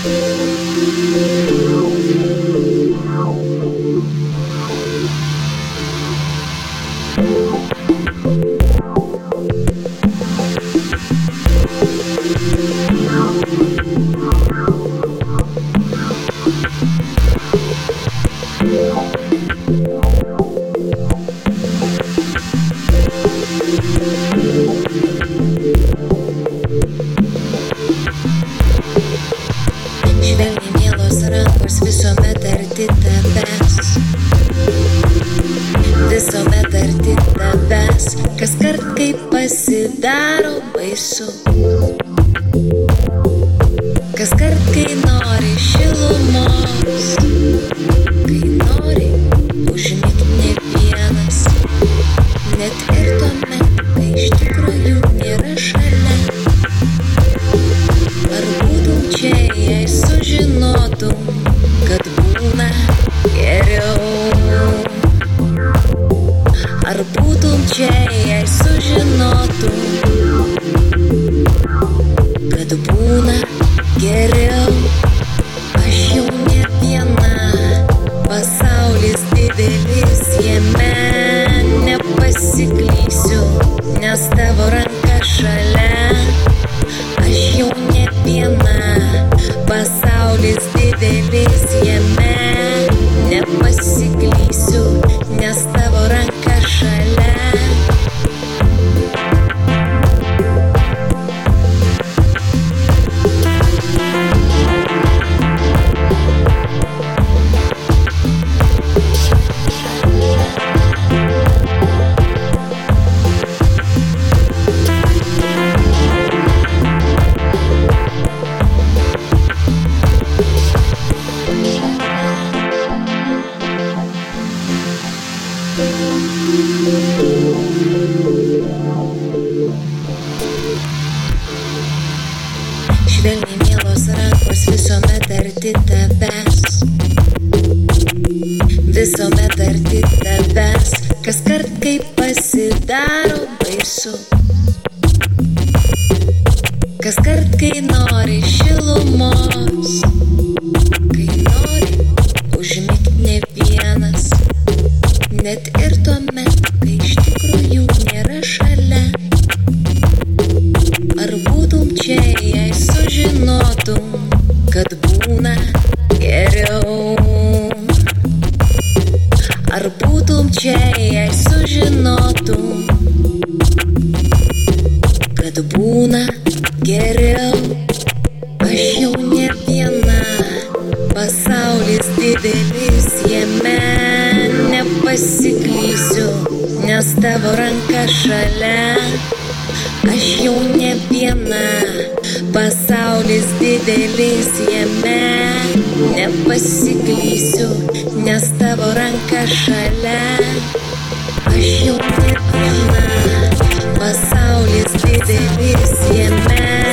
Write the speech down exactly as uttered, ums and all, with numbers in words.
Švelniai mielos rankos visuomet arti tavęs, visuomet arti tavęs, kaskart kai pasidaro baisu, kaskart kai nori šilumos, kai nori užmigt ne vienas, net ir tuomet, kai iš tikrųjų nėra šalia. Ar būtum čia, jei sužinotum, kad būna geriau? Ar būtum čia, jei sužinotum, kad būna geriau? Aš jau ne viena, pasaulis didelis, jame nepasiklysiu, nes tavo ranka šalia. Aš jau ne viena, pasaulis didelis, jame nepasiklysiu, nes tavo ranka šalia. Švelniai mielos rankos visuomet arti tavęs, visuomet arti tavęs, kaskart kai pasidaro baisu, kaskart kai nori šilumos, kai nori užmigt ne vienas, net ir tuomet, kai iš tikrųjų nėra šalia. Ar būtum čia, jei sužinotum, kad būna geriau? Ar būtum čia, jei sužinotum, kad būna geriau? Aš jau ne viena, pasaulis didelis, jame nepasiklysiu, nes tavo ranka šalia. Aš jau ne viena, pasaulis didelis, jame nepasiklysiu, nes tavo ranka šalia. Aš jau ne viena, pasaulis didelis, jame